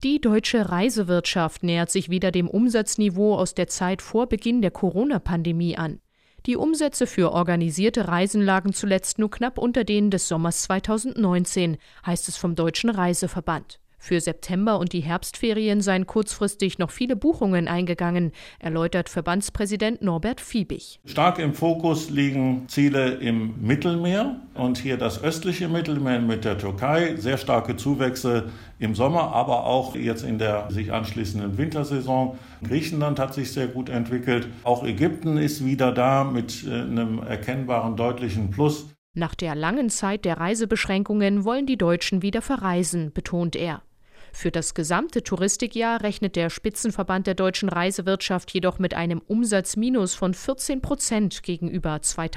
Die deutsche Reisewirtschaft nähert sich wieder dem Umsatzniveau aus der Zeit vor Beginn der Corona-Pandemie an. Die Umsätze für organisierte Reisen lagen zuletzt nur knapp unter denen des Sommers 2019, heißt es vom Deutschen Reiseverband. Für September und die Herbstferien seien kurzfristig noch viele Buchungen eingegangen, erläutert Verbandspräsident Norbert Fiebig. Stark im Fokus liegen Ziele im Mittelmeer und hier das östliche Mittelmeer mit der Türkei. Sehr starke Zuwächse im Sommer, aber auch jetzt in der sich anschließenden Wintersaison. Griechenland hat sich sehr gut entwickelt. Auch Ägypten ist wieder da mit einem erkennbaren, deutlichen Plus. Nach der langen Zeit der Reisebeschränkungen wollen die Deutschen wieder verreisen, betont er. Für das gesamte Touristikjahr rechnet der Spitzenverband der deutschen Reisewirtschaft jedoch mit einem Umsatzminus von 14% gegenüber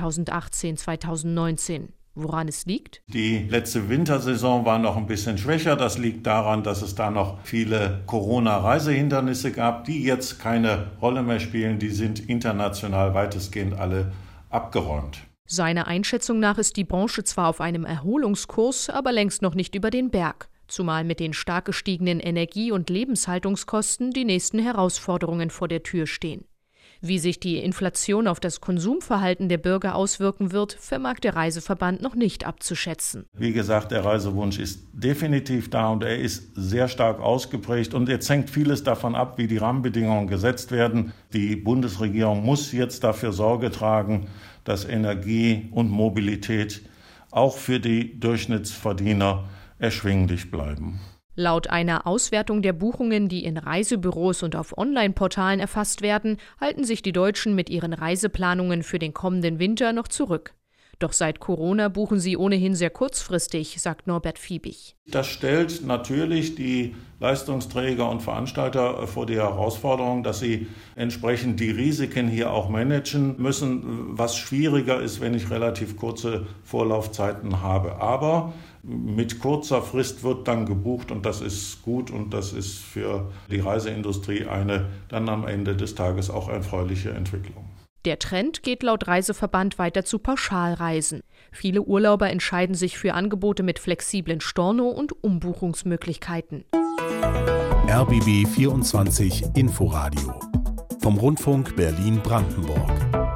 2018/2019. Woran es liegt? Die letzte Wintersaison war noch ein bisschen schwächer. Das liegt daran, dass es da noch viele Corona-Reisehindernisse gab, die jetzt keine Rolle mehr spielen. Die sind international weitestgehend alle abgeräumt. Seiner Einschätzung nach ist die Branche zwar auf einem Erholungskurs, aber längst noch nicht über den Berg. Zumal mit den stark gestiegenen Energie- und Lebenshaltungskosten die nächsten Herausforderungen vor der Tür stehen. Wie sich die Inflation auf das Konsumverhalten der Bürger auswirken wird, vermag der Reiseverband noch nicht abzuschätzen. Wie gesagt, der Reisewunsch ist definitiv da und er ist sehr stark ausgeprägt. Und jetzt hängt vieles davon ab, wie die Rahmenbedingungen gesetzt werden. Die Bundesregierung muss jetzt dafür Sorge tragen, dass Energie und Mobilität auch für die Durchschnittsverdiener erschwinglich bleiben. Laut einer Auswertung der Buchungen, die in Reisebüros und auf Online-Portalen erfasst werden, halten sich die Deutschen mit ihren Reiseplanungen für den kommenden Winter noch zurück. Doch seit Corona buchen sie ohnehin sehr kurzfristig, sagt Norbert Fiebig. Das stellt natürlich die Leistungsträger und Veranstalter vor die Herausforderung, dass sie entsprechend die Risiken hier auch managen müssen, was schwieriger ist, wenn ich relativ kurze Vorlaufzeiten habe. Aber mit kurzer Frist wird dann gebucht und das ist gut und das ist für die Reiseindustrie eine dann am Ende des Tages auch erfreuliche Entwicklung. Der Trend geht laut Reiseverband weiter zu Pauschalreisen. Viele Urlauber entscheiden sich für Angebote mit flexiblen Storno- und Umbuchungsmöglichkeiten. RBB 24 Inforadio vom Rundfunk Berlin-Brandenburg.